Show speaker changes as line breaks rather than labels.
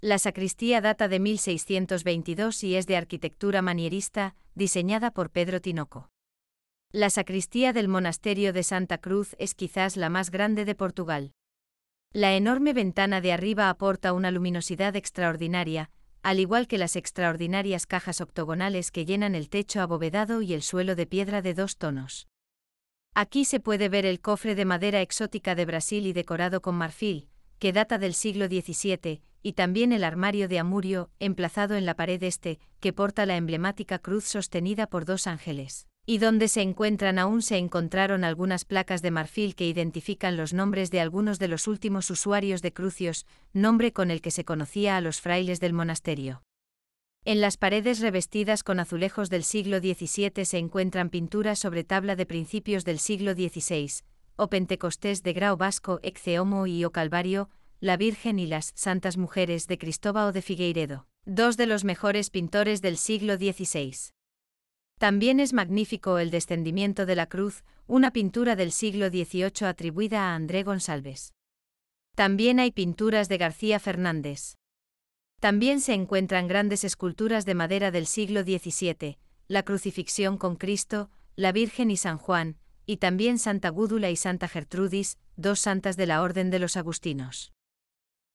La sacristía data de 1622 y es de arquitectura manierista, diseñada por Pedro Tinoco. La sacristía del monasterio de Santa Cruz es quizás la más grande de Portugal. La enorme ventana de arriba aporta una luminosidad extraordinaria, al igual que las extraordinarias cajas octogonales que llenan el techo abovedado y el suelo de piedra de 2 tonos. Aquí se puede ver el cofre de madera exótica de Brasil y decorado con marfil, que data del siglo XVII, y también el armario de Amurio, emplazado en la pared este, que porta la emblemática cruz sostenida por 2 ángeles, y donde se encontraron algunas placas de marfil que identifican los nombres de algunos de los últimos usuarios de crucios, nombre con el que se conocía a los frailes del monasterio. En las paredes revestidas con azulejos del siglo XVII se encuentran pinturas sobre tabla de principios del siglo XVI, o Pentecostés de Grao Vasco Ecce Homo y o Calvario, la Virgen y las Santas Mujeres de Cristóbao de Figueiredo, 2 de los mejores pintores del siglo XVI. También es magnífico el Descendimiento de la Cruz, una pintura del siglo XVIII atribuida a André Gonçalves. También hay pinturas de García Fernández. También se encuentran grandes esculturas de madera del siglo XVII, la Crucifixión con Cristo, la Virgen y San Juan, y también Santa Gúdula y Santa Gertrudis, 2 santas de la Orden de los Agustinos.